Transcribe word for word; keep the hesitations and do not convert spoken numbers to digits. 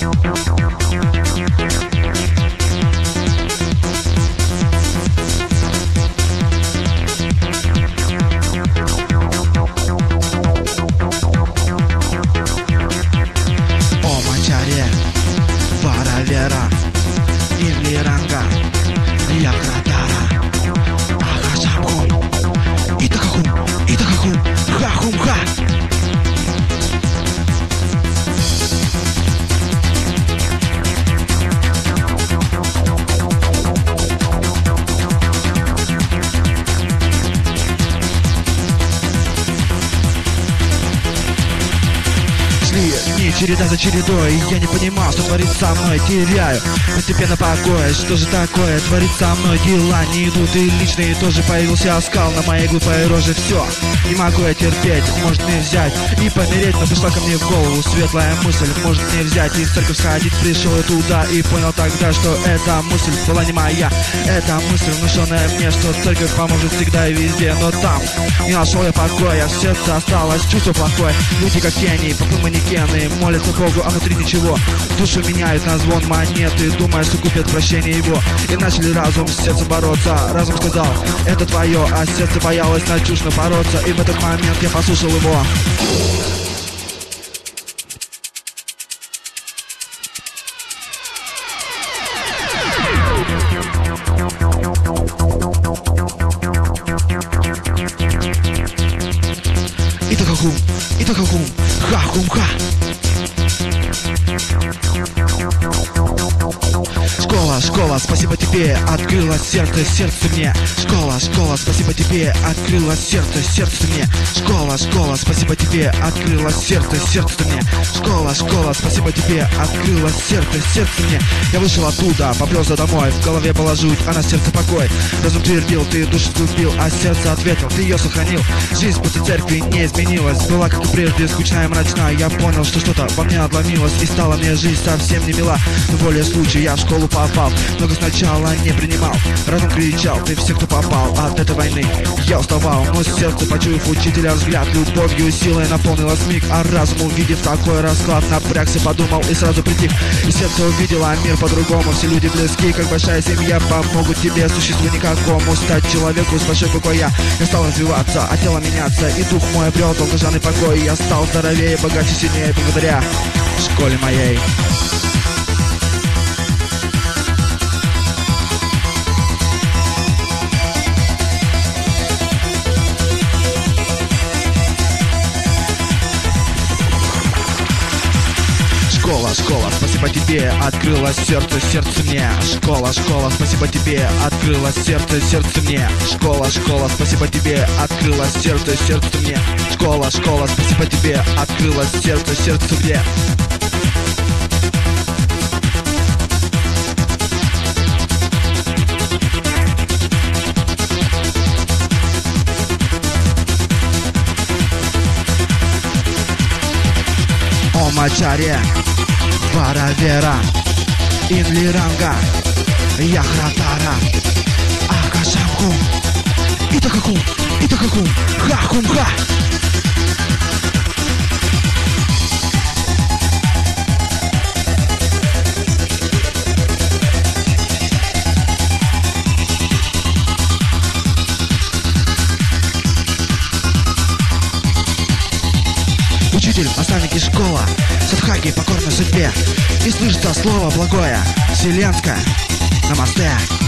Вера, Инлиранга, Якратара, Ахашамхум, Итакахум, Итакахум, Хахум-ха. Дни, череда за чередой, я не понимал, что творится со мной, теряю постепенно покой. Что же такое творится со мной? Дела не идут, и личные тоже появился оскал на моей глупой роже. Все, не могу я терпеть, может мне взять и помереть. Но пришла ко мне в голову светлая мысль, может мне взять и в церковь сходить. Пришел я туда и понял тогда, что эта мысль была не моя. Эта мысль, внушенная мне, что церковь поможет всегда и везде. Но там не нашел я покоя, в сердце осталось чувство плохое. Люди как тени, пока манекены, молятся Богу, а внутри ничего. Душу меняют на звон монеты, думая, что купят прощение его. И начали разум с сердцем бороться. Разум сказал, это твое, а сердце боялось на чушь напороться. И в этот момент я послушал его. Итакахум, Итакахум, Хахум-ха. Школа, школа, спасибо тебе, открыла сердце, сердце мне. Школа, школа, спасибо тебе, открыла сердце, сердце мне. Школа, школа, спасибо тебе, открыла сердце, сердце мне. Школа, школа, спасибо тебе, открыла сердце, сердце мне. Я вышел оттуда, поплелся домой, в голове была жуть, а на сердце покой. Разум твердил, ты душу сгубил, а сердце ответил, ты ее сохранил. Жизнь после церкви не изменилась, была как и прежде, скучная и мрачная. Я понял, что что-то во мне отломилось, и стала мне жизнь совсем не мила. Но более случай, я в школу попал, много сначала не принимал. Разум кричал, ты все, кто попал от этой войны. Я уставал, но сердце, почуяв учителя взгляд, любовью и силой наполнилось миг. А разум, увидев такой расклад, напрягся, подумал и сразу притих. И сердце увидело мир по-другому, все люди близки, как большая семья, помогут тебе, существу никакому, стать человеку с большой буквой я. Я стал развиваться, а тело меняться, и дух мой обрел долгожданный покой. Я стал здоровее, богаче, сильнее благодаря школе моей. Школа, школа, спасибо тебе, открыла сердце, сердце мне. Школа, школа, спасибо тебе, открыла сердце, сердце мне. Школа, школа, спасибо тебе, открыла сердце, сердце мне. Школа, школа, спасибо тебе, открыла сердце, сердце мне. О Мачаре, Вара-Вера, Инлиранга, Яхратара, Ахашамхум, Итакахум, Итакахум, Хахум-ха. Учитель, наставники, школа, садхаги, покорны судьбе. И слышится слово благое, вселенское. Намасте.